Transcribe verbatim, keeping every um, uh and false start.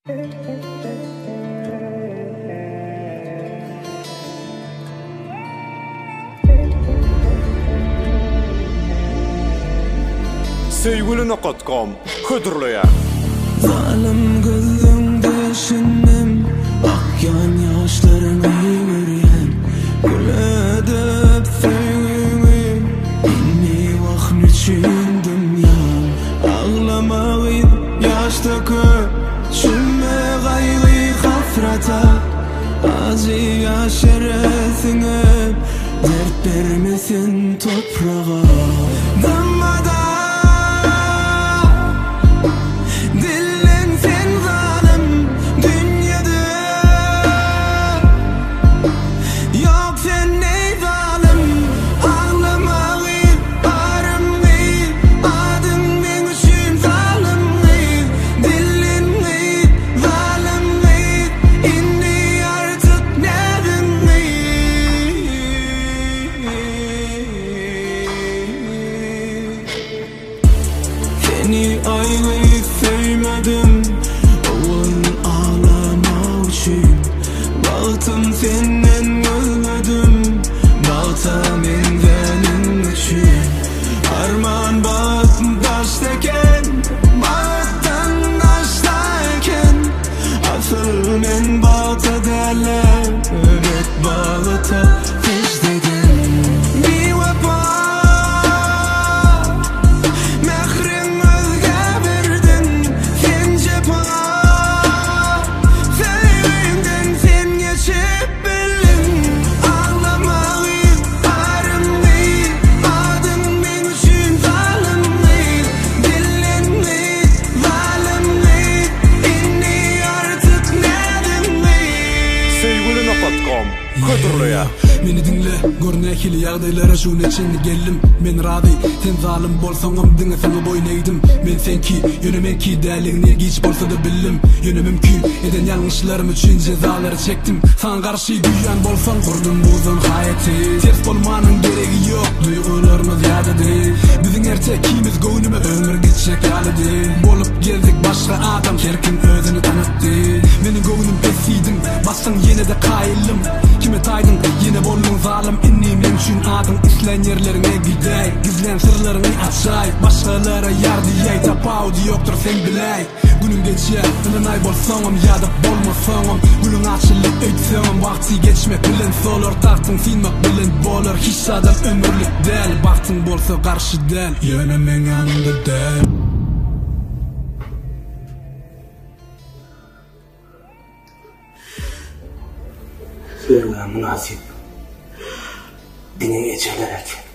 Sevgili nokta com Hıdırlıya Zalim gözümde şinnim Akyan yaşlarını görüyen Gül edip sevgimi İnni vakın için dünya Ağlamağı yaştaki Şümme gayrı hafrata Aziya şerefine Dert vermesin toprağa Dammada Seni ayrı sevmedim Oğlun ağlama için Baktım senden özledim Baltam endenin için Arman baktım taştayken Baktım taştayken Asıl men balta derler Evet balta fecdedim Bir vefa Hıdırlıya Meni dinle, görne hili yağdaylara şun için geldim Men radi, sen zalim bolsanım dinle sana boynaydım Men senki, yönümün ki değerliğini geç bolsa da bildim Yönü mümkün, eden yanlışlarım için cezaları çektim Sana karşı duyan bolsan kurdum buzun hayati Ters bolmanın gereği yok, duygularımız yadı değil Bizim ertekimiz gönlüme ömür geçecek yalı değil Bolup geldik başka adam, herkin özünü tanıttı Benim gönlüm pesiydim, bassan yine de kayılım Kime taydın yine bollun zalim innim için adın İslen yerlerine gidey Gizlen sırlarını açay Başkalara yar diyey Tapavdi yoktur sen biley Günün geçer ılınay bolsanım ya da bolmasanım Gülün açılıp ötsem Vakti geçmek bilen solur Tahtın silmek bilen bolur Hiç adam ömürlük del Baktın bolsa karşı del Yönümün yanında del Sözüne münasip dine geçerler erken.